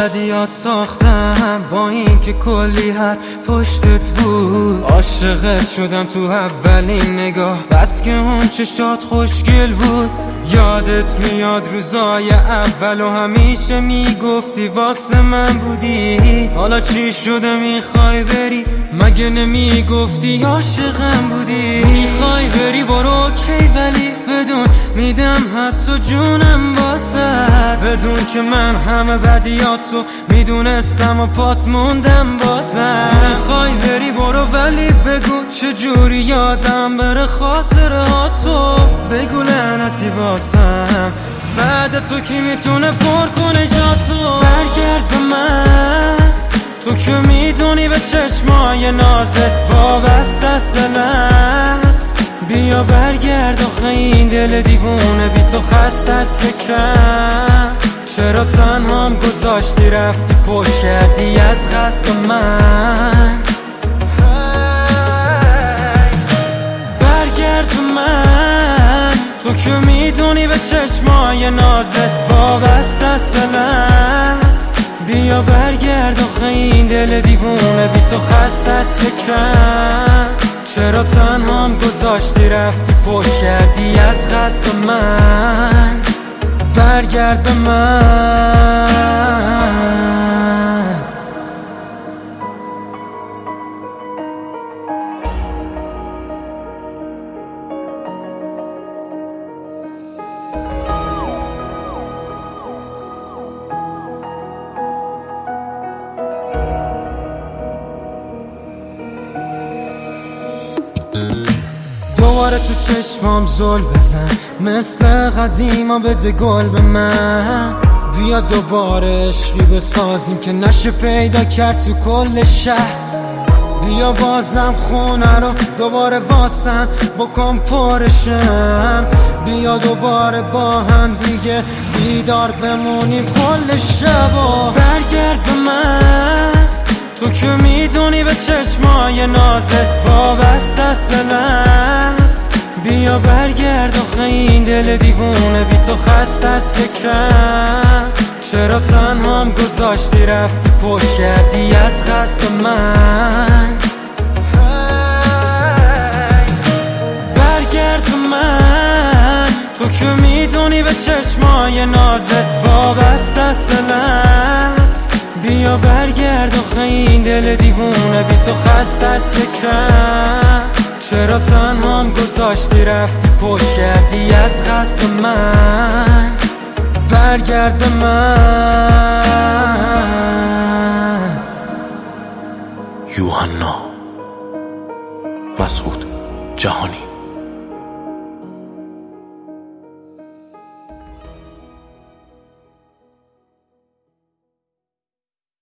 بدیات ساختم با این که کلی حرف پشتت بود. عاشقت شدم تو اولین نگاه، بس که اون چشات خوشگل بود. یادت میاد روزای اول و همیشه میگفتی واسه من بودی. حالا چی شده میخوای بری؟ مگه نمیگفتی عاشقم بودی؟ میخوای بری برو کی، ولی بدون میدم حتی جونم واسد. بدون که من همه بدیاتو میدونستم و پات موندم بازم. میخوای بری برو ولی بگو چجوری یادم بره خاطراتو. بگو لعنتی واسم، بعد تو کی میتونه پر کنه جاتو. برگرد به من، تو که میدونی به چشمای نازت وابسته است من. بیا برگرد آخه این دل دیوونه بی تو خسته است یکم. چرا تنهام گذاشتی رفتی پشت کردی از قصد من. برگرد به من، تو که میدونی به چشمای نازت وابسته است من. بیا برگرد آخه این دل دیوونه بی تو خسته است یکم. چرا تنهام گذاشتی رفتی پشت کردی از قصد من. برگرد به من. دوباره تو چشمام زل بزن، مثل قدیما بده گل به من. بیا دوباره عشقی بسازیم که نشه پیدا کرد تو کل شهر. بیا بازم خونه رو دوباره واسم بکن پرشم. بیا دوباره با هم دیگه بیدار بمونیم کل شبا. برگرد به من، تو که میدونی به چشمای نازت وابسته است من. بیا برگرد آخه این دل دیوونه بی تو خسته است یکم. چرا تنهام گذاشتی رفتی پشت کردی از قصد من. برگرد به من، تو که میدونی به چشمای نازت وابسته است من. بیا برگرد آخه این دل دیوونه بی تو خسته است یکم. چرا تنهام گذاشتی رفتی پشت کردی از قصد من. برگرد به من. یوحنا مسعود جهانی.